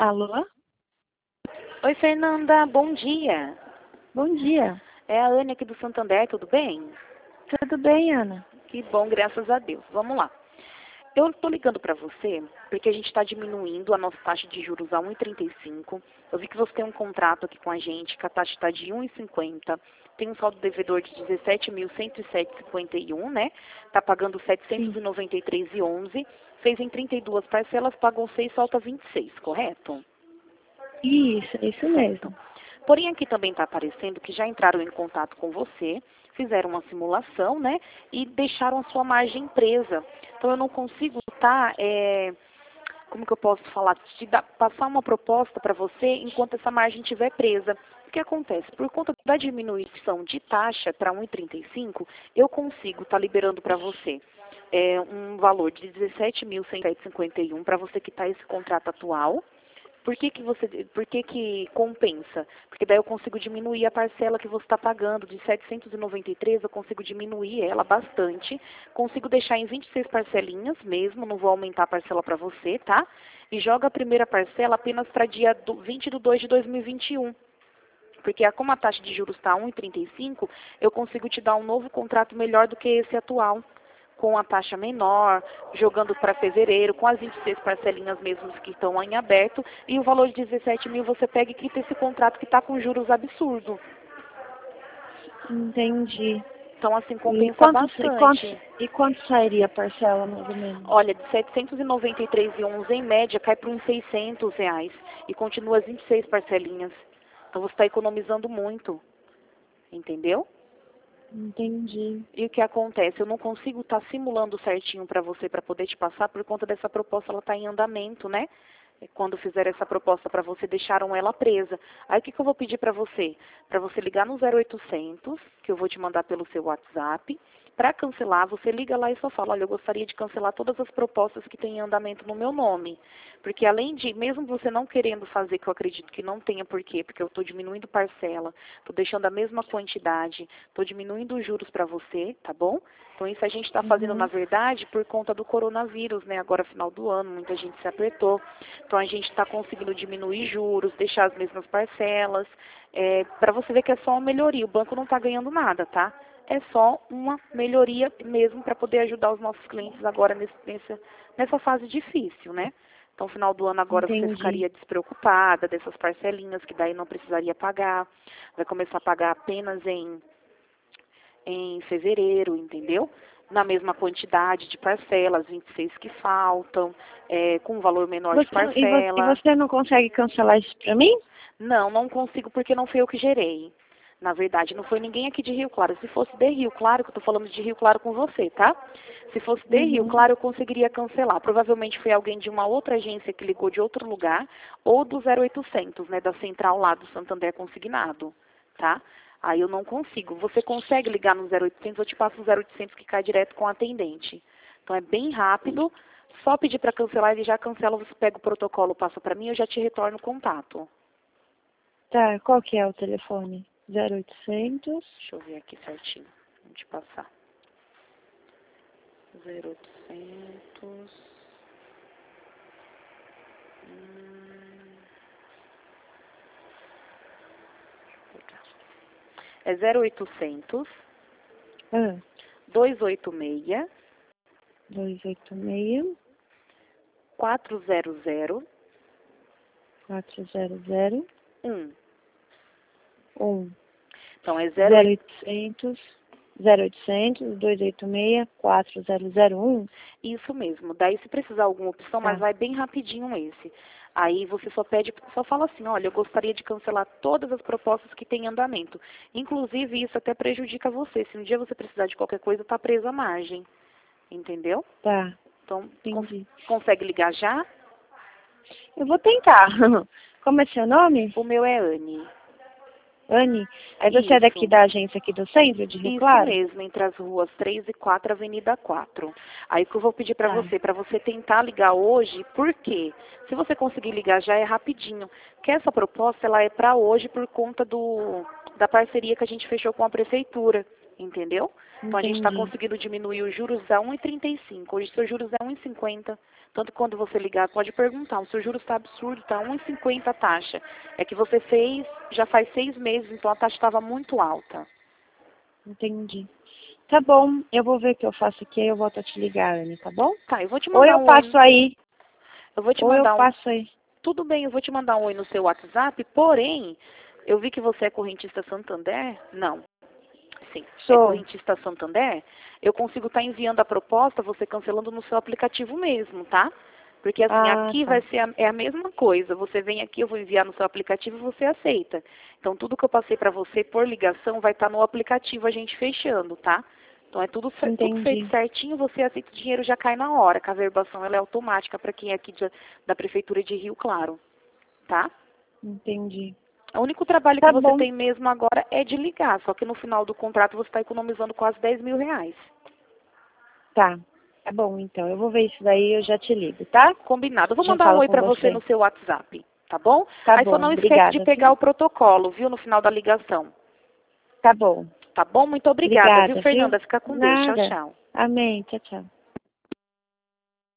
Alô? Oi, Fernanda, bom dia. Bom dia. É a Anne aqui do Santander, tudo bem? Tudo bem, Ana? Que bom, graças a Deus. Vamos lá. Eu estou ligando para você porque a gente está diminuindo a nossa taxa de juros a 1,35. Eu vi que você tem um contrato aqui com a gente, que a taxa está de 1,50. Tem um saldo devedor de 17.107,51, né? Está pagando Sim. 793,11. Fez em 32 parcelas, pagou 6, falta 26, correto? Isso, é isso Certo. mesmo. Porém, aqui também está aparecendo que já entraram em contato com você, fizeram uma simulação, né? E deixaram a sua margem presa. Então, eu não consigo como que eu posso falar? Passar uma proposta para você enquanto essa margem estiver presa. O que acontece? Por conta da diminuição de taxa para 1,35, eu consigo estar liberando para você um valor de 17.151 para você quitar esse contrato atual. Por que compensa? Porque daí eu consigo diminuir a parcela que você está pagando de 793, eu consigo diminuir ela bastante, consigo deixar em 26 parcelinhas mesmo, não vou aumentar a parcela para você, tá? E joga a primeira parcela apenas para dia 20 de 2 de 2021. Porque como a taxa de juros está 1,35, eu consigo te dar um novo contrato melhor do que esse atual, com a taxa menor, jogando para fevereiro, com as 26 parcelinhas mesmo que estão em aberto, e o valor de 17 mil você pega e quita esse contrato que está com juros absurdos. Entendi. Então, assim, E compensa bastante. quanto sairia a parcela, mais ou menos? Olha, de 793,11 em média cai para uns R$ 600 e continua as 26 parcelinhas. Então, você está economizando muito, entendeu? Entendi. E o que acontece? Eu não consigo estar simulando certinho para você para poder te passar por conta dessa proposta, ela está em andamento, né? Quando fizeram essa proposta para você, deixaram ela presa. Aí o que eu vou pedir para você? Para você ligar no 0800, que eu vou te mandar pelo seu WhatsApp. Para cancelar, você liga lá e só fala, olha, eu gostaria de cancelar todas as propostas que têm em andamento no meu nome. Porque além de, mesmo você não querendo fazer, que eu acredito que não tenha porquê, porque eu estou diminuindo parcela, estou deixando a mesma quantidade, estou diminuindo os juros para você, tá bom? Então isso a gente está fazendo, na Uhum. verdade, por conta do coronavírus, né? Agora final do ano, muita gente se apertou. Então a gente está conseguindo diminuir juros, deixar as mesmas parcelas. Para você ver que é só uma melhoria, o banco não está ganhando nada, tá? É só uma melhoria mesmo para poder ajudar os nossos clientes agora nessa fase difícil, né? Então, final do ano agora você Entendi. ficaria despreocupada dessas parcelinhas, que daí não precisaria pagar. Vai começar a pagar apenas em fevereiro, entendeu? Na mesma quantidade de parcelas, 26 que faltam, com um valor menor de E parcela. você não consegue cancelar isso pra mim? Não, não consigo porque não fui eu que gerei. Na verdade, não foi ninguém aqui de Rio Claro. Se fosse de Rio Claro, que eu estou falando de Rio Claro com você, tá? Se fosse de Rio Uhum. Claro, eu conseguiria cancelar. Provavelmente foi alguém de uma outra agência que ligou de outro lugar, ou do 0800, né, da central lá do Santander Consignado, tá? Aí eu não consigo. Você consegue ligar no 0800, eu te passo o 0800 que cai direto com o atendente. Então é bem rápido, só pedir para cancelar, ele já cancela, você pega o protocolo, passa para mim, eu já te retorno o contato. Tá, qual que é o telefone? 0800. Deixa eu ver aqui certinho. Vou te passar. 0800. É 0800 Ah, 286 286 400 400 1. 1. Então é 0800 0800 286 4001. isso mesmo. Daí se precisar alguma opção, mas Tá. vai bem rapidinho esse. Aí você só fala assim, olha, eu gostaria de cancelar todas as propostas que têm em andamento. Inclusive, isso até prejudica você. Se um dia você precisar de qualquer coisa, está presa a margem. Entendeu? Tá, Então, entendi. consegue ligar já? Eu vou tentar. Como é seu nome? O meu é Anne. Anne? Aí você é daqui Isso. da agência aqui do centro, de Rio Isso Claro? mesmo, entre as ruas 3 e 4, Avenida 4. Aí o que eu vou pedir Tá, para você tentar ligar hoje, por quê? Se você conseguir ligar já é rapidinho. Que essa proposta ela é para hoje por conta da parceria que a gente fechou com a prefeitura, entendeu? Então a gente está entendi. conseguindo diminuir os juros a 1,35. Hoje seus juros é 1,50. Tanto que quando você ligar, pode perguntar, o seu juro está absurdo, está 1,50 a taxa. É que você fez, já faz 6 meses, então a taxa estava muito alta. Entendi. Tá bom, eu vou ver o que eu faço aqui, aí eu volto a te ligar, Anne, tá bom? Tá, eu vou te Ou mandar eu um passo oi. aí, Eu vou te ou eu mandar um. passo aí. Tudo bem, eu vou te mandar um oi no seu WhatsApp, porém, eu vi que você é correntista Santander? Não. Sim, é Sou. correntista Santander, eu consigo estar enviando a proposta, você cancelando no seu aplicativo mesmo, tá? Porque assim, Ah, aqui tá. vai ser é a mesma coisa. Você vem aqui, eu vou enviar no seu aplicativo e você aceita. Então, tudo que eu passei para você por ligação vai estar no aplicativo a gente fechando, tá? Então, é tudo feito Entendi. certinho, você aceita o dinheiro já cai na hora, que a averbação ela é automática para quem é aqui da Prefeitura de Rio Claro, tá? Entendi. O único trabalho que Tá você bom. tem mesmo agora é de ligar, só que no final do contrato você está economizando quase 10 mil reais. Tá. Tá bom, então. Eu vou ver isso daí e eu já te ligo, tá? Combinado. Eu vou Já mandar um falo oi com para você você. no seu WhatsApp, tá bom? Tá Aí só bom. não esquece de Obrigada, pegar viu? o protocolo, viu, no final da ligação. Tá bom. Tá bom? Muito obrigada, viu, Obrigada, viu? Fernanda? Fica com Deus. Tchau, Nada. tchau. Amém. Tchau, tchau.